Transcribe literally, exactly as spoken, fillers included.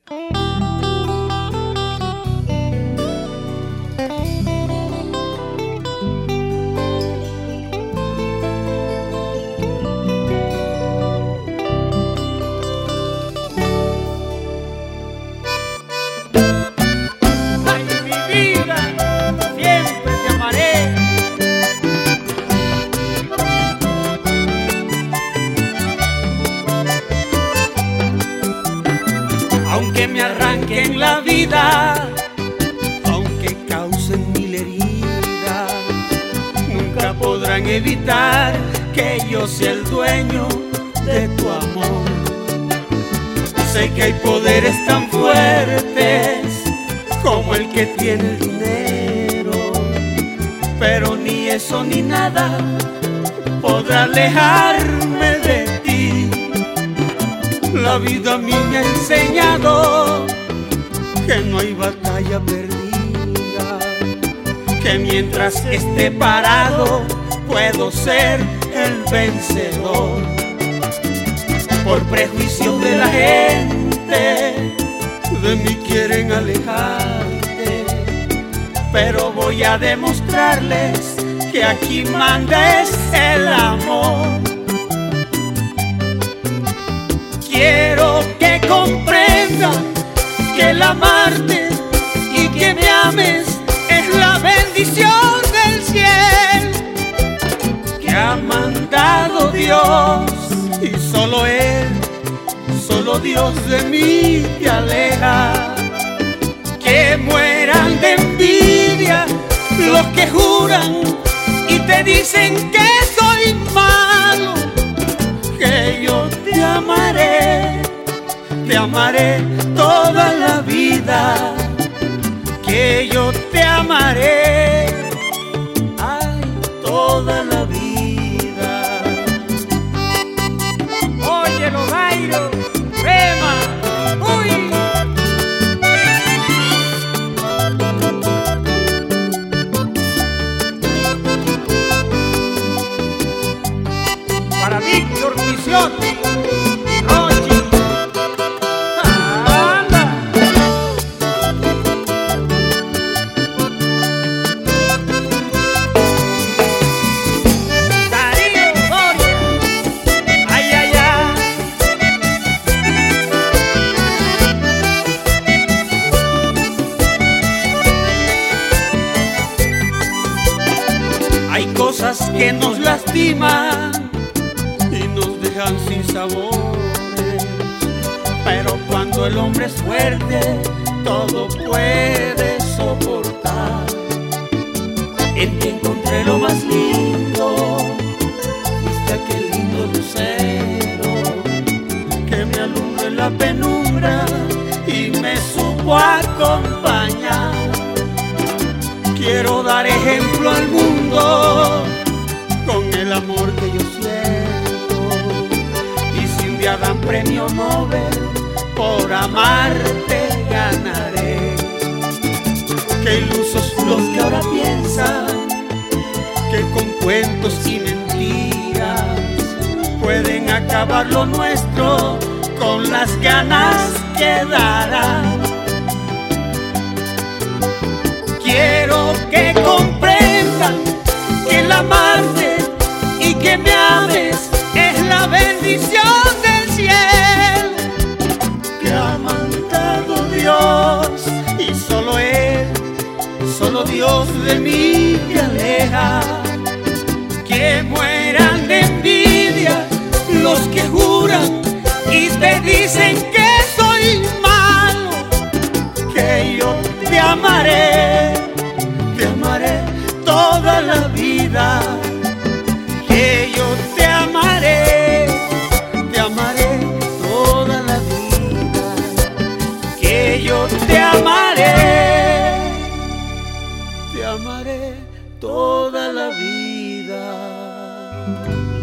Aunque me arranquen la vida, aunque causen mil heridas, nunca podrán evitar que yo sea el dueño de tu amor. Sé que hay poderes tan fuertes como el que tiene el dinero, pero ni eso ni nada podrá alejarme de ti. La vida a mí me ha enseñado que no hay batalla perdida, que mientras esté parado puedo ser el vencedor. Por prejuicios de la gente, de mí quieren alejarte, pero voy a demostrarles que aquí manda es el amor. Quiero que comprendan que el amarte y que me ames es la bendición del cielo que ha mandado Dios, y solo Él, solo Dios de mí te aleja. Que mueran de envidia los que juran y te dicen que soy malo, que yo te amaré, te amaré toda la vida, que yo te amaré, ay, toda la vida. Óyelo, Jairo, Rema, uy. Para Víctor Misiotti, Rochi, anda. Darío Doria, ay, ay, ay. Hay cosas que nos lastiman y nos dejan sin sabores, pero cuando el hombre es fuerte, todo puede soportar. En ti encontré lo más lindo, fuiste aquel lindo lucero que me alumbró en la penumbra y me supo acompañar. Quiero dar ejemplo al mundo con el amor que yo siento, y si un día dan premio Nobel por amarte ganaré. Qué ilusos los que ahora piensan que con cuentos y mentiras pueden acabar lo nuestro con las ganas que darán. Quiero que comprendan que el amarte y que me ames es la bendición del cielo que ha mandado Dios, y solo Él, solo Dios de mí te aleja. Que mueran de envidia los que juran y te dicen que soy malo, que yo te amaré, te amaré toda la vida, que yo te amaré, te amaré toda la vida, que yo te amaré, te amaré toda la vida.